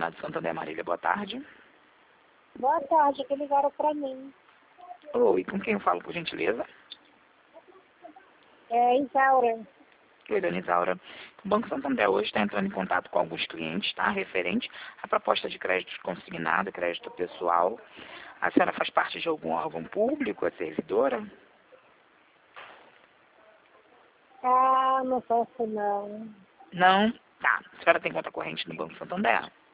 Paraná de Santander, Marília, boa tarde. Boa tarde, que ligaram para mim. Oi, com quem eu falo, por gentileza? É Isaura. Oi, dona Isaura. O Banco Santander hoje está entrando em contato com alguns clientes, tá? Referente à proposta de crédito consignado, crédito pessoal. A senhora faz parte de algum órgão público, é servidora? Ah, não posso não. Não? Tá. A senhora tem conta corrente no Banco Santander?